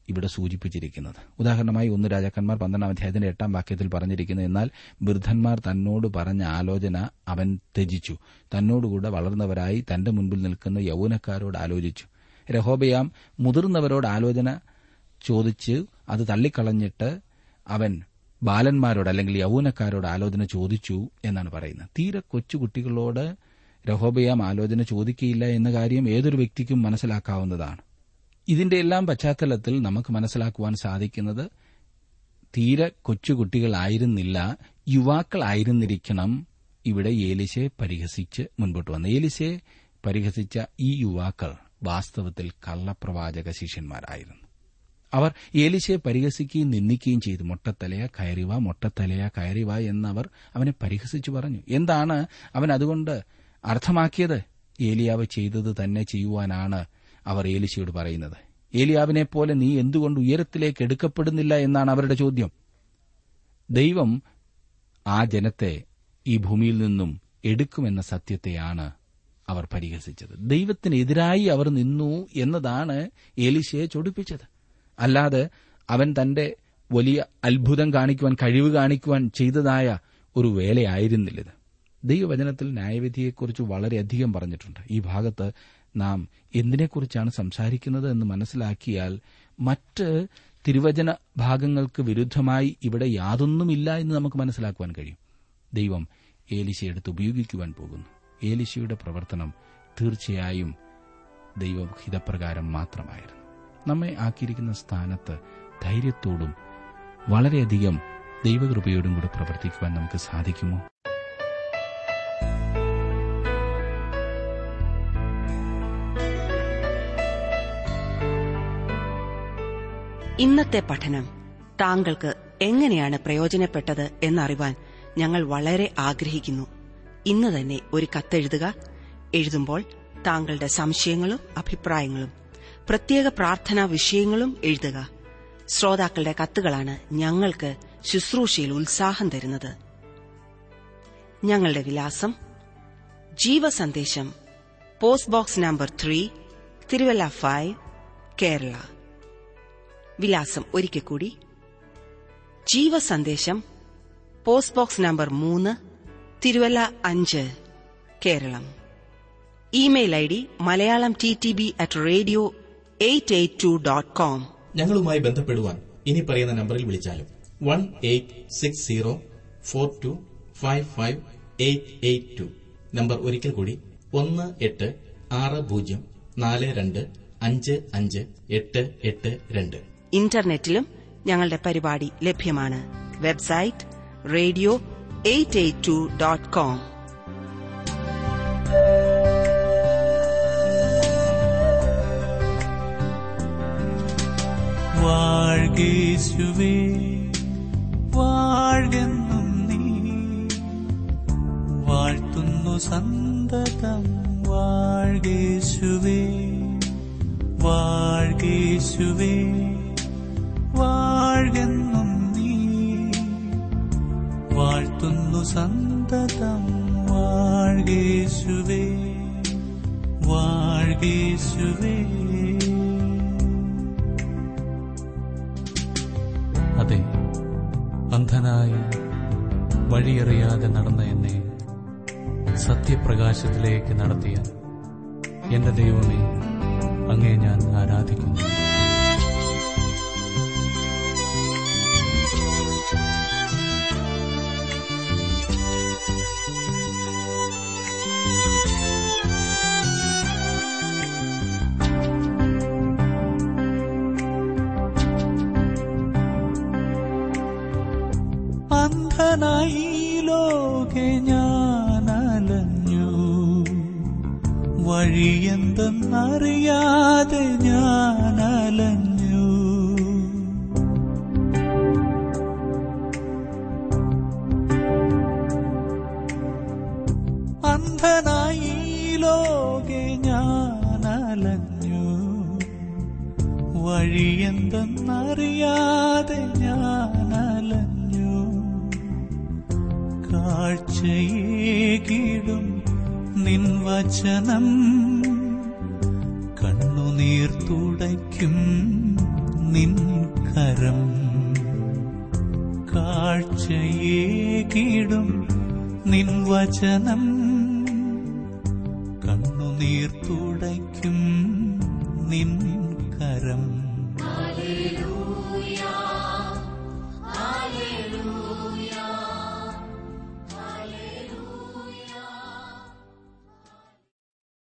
ഇവിടെ സൂചിപ്പിച്ചിരിക്കുന്നത്. ഉദാഹരണമായി 1 രാജാക്കന്മാർ 12 അധ്യായത്തിന്റെ 8 വാക്യത്തിൽ പറഞ്ഞിരിക്കുന്നു, എന്നാൽ വൃദ്ധന്മാർ തന്നോട് പറഞ്ഞ ആലോചന അവൻ ത്യജിച്ചു, തന്നോടുകൂടെ വളർന്നവരായി തന്റെ മുൻപിൽ നിൽക്കുന്ന യൗവനക്കാരോട് ആലോചിച്ചു. രെഹോബെയാം മുതിർന്നവരോട് ആലോചന ചോദിച്ച് അത് തള്ളിക്കളഞ്ഞിട്ട് അവൻ ബാലന്മാരോട് അല്ലെങ്കിൽ യൗവനക്കാരോട് ആലോചന ചോദിച്ചു എന്നാണ് പറയുന്നത്. തീരെ കൊച്ചുകുട്ടികളോട് രെഹോബെയാം ആലോചന ചോദിക്കുകയില്ല എന്ന കാര്യം ഏതൊരു വ്യക്തിക്കും മനസ്സിലാക്കാവുന്നതാണ്. ഇതിന്റെ എല്ലാം പശ്ചാത്തലത്തിൽ നമുക്ക് മനസ്സിലാക്കുവാൻ സാധിക്കുന്നത് തീരെ കൊച്ചുകുട്ടികളായിരുന്നില്ല, യുവാക്കളായിരുന്നിരിക്കണം ഇവിടെ ഏലീശയെ പരിഹസിച്ച് മുൻപോട്ട് വന്നു. ഏലീശയെ പരിഹസിച്ച ഈ യുവാക്കൾ വാസ്തവത്തിൽ കള്ളപ്രവാചക ശിഷ്യന്മാരായിരുന്നു. അവർ ഏലീശയെ പരിഹസിക്കുകയും നിന്ദിക്കുകയും ചെയ്തു. മൊട്ടത്തലയ കയറിവ, മൊട്ടത്തലയ കയറിവ എന്നവർ അവനെ പരിഹസിച്ചു പറഞ്ഞു. എന്താണ് അവൻ അതുകൊണ്ട് അർത്ഥമാക്കിയത്? ഏലിയാവ് ചെയ്തത് തന്നെ ചെയ്യുവാനാണ് അവർ ഏലീശയോട് പറയുന്നത്. ഏലിയാവിനെ പോലെ നീ എന്തുകൊണ്ട് ഉയരത്തിലേക്ക് എടുക്കപ്പെടുന്നില്ല എന്നാണ് അവരുടെ ചോദ്യം. ദൈവം ആ ജനത്തെ ഈ ഭൂമിയിൽ നിന്നും എടുക്കുമെന്ന സത്യത്തെയാണ് അവർ പരിഹസിച്ചത്. ദൈവത്തിനെതിരായി അവർ നിന്നു എന്നതാണ് ഏലീശയെ ചൊടിപ്പിച്ചത്. അല്ലാതെ അവൻ തന്റെ വലിയ അത്ഭുതം കാണിക്കുവാൻ, കഴിവ് കാണിക്കുവാൻ ചെയ്തതായ ഒരു വേലയായിരുന്നില്ലത്. ദൈവവചനത്തിൽ ന്യായവിധിയെക്കുറിച്ച് വളരെയധികം പറഞ്ഞിട്ടുണ്ട്. ഈ ഭാഗത്ത് നാം എന്തിനെക്കുറിച്ചാണ് സംസാരിക്കുന്നത് എന്ന് മനസ്സിലാക്കിയാൽ മറ്റ് തിരുവചന ഭാഗങ്ങൾക്ക് വിരുദ്ധമായി ഇവിടെ യാതൊന്നുമില്ല എന്ന് നമുക്ക് മനസ്സിലാക്കുവാൻ കഴിയും. ദൈവം ഏലീശയെ എടുത്ത് ഉപയോഗിക്കുവാൻ പോകുന്നു. ഏലീശയുടെ പ്രവർത്തനം തീർച്ചയായും ദൈവഹിതപ്രകാരം മാത്രമായിരുന്നു. നമ്മെ ആക്കിയിരിക്കുന്ന സ്ഥാനത്ത് ധൈര്യത്തോടും വളരെയധികം ദൈവകൃപയോടും കൂടെ പ്രവർത്തിക്കുവാൻ നമുക്ക് സാധിക്കുമോ? ഇന്നത്തെ പഠനം താങ്കൾക്ക് എങ്ങനെയാണ് പ്രയോജനപ്പെട്ടത് എന്നറിവാൻ ഞങ്ങൾ വളരെ ആഗ്രഹിക്കുന്നു. ഇന്ന് തന്നെ ഒരു കത്തെഴുതുക. എഴുതുമ്പോൾ താങ്കളുടെ സംശയങ്ങളും അഭിപ്രായങ്ങളും പ്രത്യേക പ്രാർത്ഥനാ വിഷയങ്ങളും എഴുതുക. ശ്രോതാക്കളുടെ കത്തുകളാണ് ഞങ്ങൾക്ക് ശുശ്രൂഷയിൽ ഉത്സാഹം തരുന്നത്. ഞങ്ങളുടെ വിലാസം: Jeevasandesam, post box number 3, Thiruvalla 5, Kerala. വിലാസം ഒരിക്കൽ കൂടി: Jeevasandesam, post box number 3, Thiruvalla 5, Keralam. Email ID malayalamttb@radio882.com. ഞങ്ങളുമായി ബന്ധപ്പെടുവാൻ ഇനി പറയുന്ന നമ്പറിൽ വിളിച്ചാലും 186042558882. നമ്പർ ഒരിക്കൽ കൂടി 186042558882. ഇന്റർനെറ്റിലും ഞങ്ങളുടെ പരിപാടി ലഭ്യമാണ്. Website radio882.com. വാഴ്കേശുവേ വാഴ്കെന്നും നീ വാഴ്ത്തുന്നു സന്തതം. വാഴ്കേശുവേ വാഴ്കേശുവേ വാഴ്കെന്നും നീ വാഴ്ത്തുന്നു സന്തതം. വാഴ്കേശുവേ വാഴ്കേശുവേ. അതെ, അന്ധനായി വഴിയറിയാതെ നടന്ന എന്നെ സത്യപ്രകാശത്തിലേക്ക് നടത്തിയ എന്റെ ദൈവമേ, അങ്ങേ ഞാൻ ആരാധിക്കുന്നു. അന്ധനായി ലോകെ ഞാനലഞ്ഞു, വഴിയെന്തെന്നറിയാതെ ഞാനലഞ്ഞു. അന്ധനായി ലോകെ ഞാനലഞ്ഞു, വഴിയെന്തെന്നറിയാതെ ഞാനലഞ്ഞു. കാഴ്ചയേകിടും നിൻ വചനം കണ്ണുനീർ തുടയ്ക്കും നിൻ കരം. കാഴ്ചയേകിടും നിൻ വചനം കണ്ണുനീർ തുടയ്ക്കും നിൻ കരം. Hallelujah hallelujah